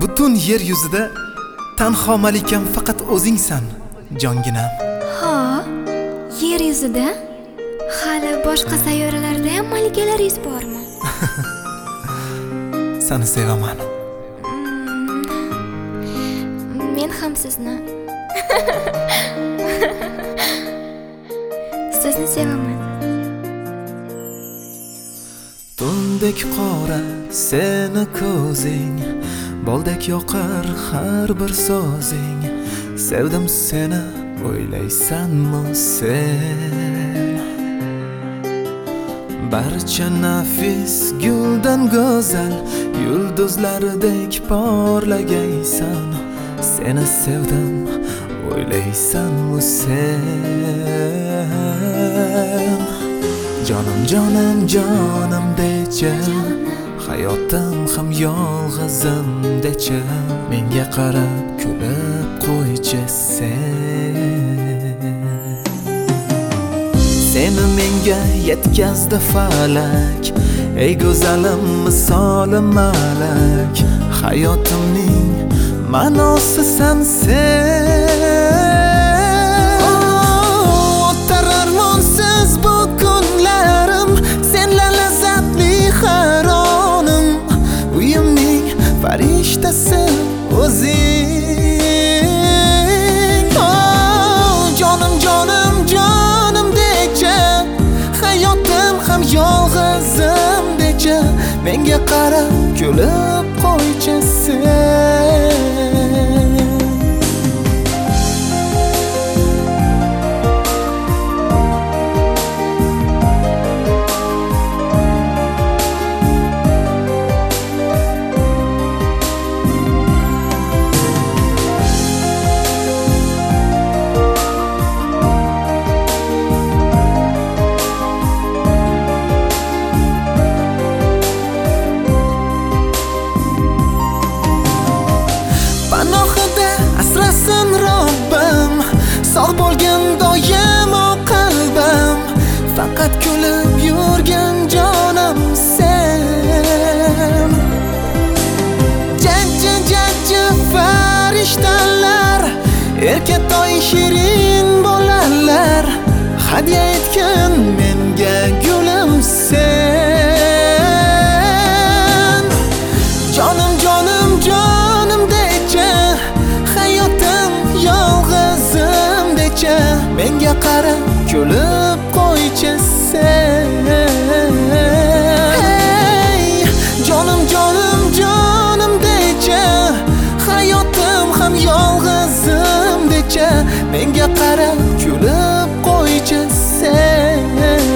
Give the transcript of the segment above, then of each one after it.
Butun yer yuzida tanho malikam faqat o'zingsan, jonginam. Ha, yer yuzida hali boshqa sayyoralarda ham malikalaringiz bormi? Seni sevaman. Men ham sizni. Sizni sevaman. Tundek qora seni ko'zing, boldek yoqar har bir so'zing. Sevdim seni, o'ylaysanmi sen? Barcha nafis guldan go'zal, yulduzlardek porlagaysan. Seni sevdim, o'ylaysanmi sen? Jonim jonim jonim decha, hayotim ham yolg'izim decha, menga qarab kulib qo'ychi sen. Seni menga yetkazdi falak, ey go'zalim misoli malak. Hayotimning ma'nosi sensen. O'tar armonsiz bu kunlarim, senla lazzatli haronim. Uyimning farishtasi o'zing. Jonim jonim jonim decha, hayotim ham yolg'izim decha, menga qarab kulib qo'ychi sen. Asrasin Robbim, sog' bo'lgin doimo qalbim. Faqat kulib yurgin jonim sen. Jajji jajji farishtalar, erkatoy shirin bolalar, hadya etgin menga gulim sen. Jonim jonim jonim decha, hayotim yolg'izim decha, menga qarab kulib qo'ychi sen. Hey, jonim jonim jonim decha, hayotim ham yolg'izim decha, menga qarab kulib qo'ychi sen.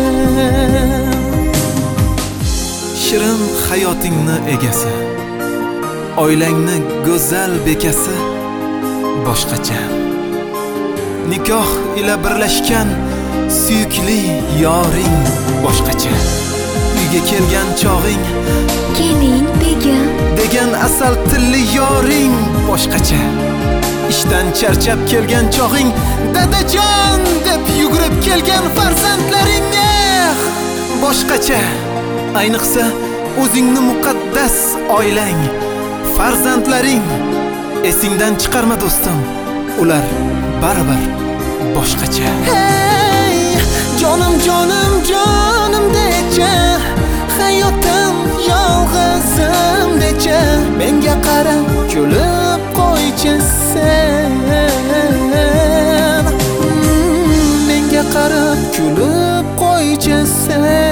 Shirin hayotingni egasi, oilangni go'zal bekasi boshqacha. Nikoh ila birlashgan suyukli yoring boshqacha. Uyga kelgan chog'ing, Keling begim degan asal tilli yoring boshqacha. Ishdan charchab kelgan chog'ing, dadajon deb yugurib kelgan farzandlaring boshqacha. Ayniqsa o'zingni muqaddas oilang, farzandlaring esingdan chiqarma do'stim, ular baribir boshqacha. Hey, jonim jonim jonim decha, hayotim yolg'izim decha, menga qarab kulib qo'ychi sen. Menga qarab kulib qo'ychi sen.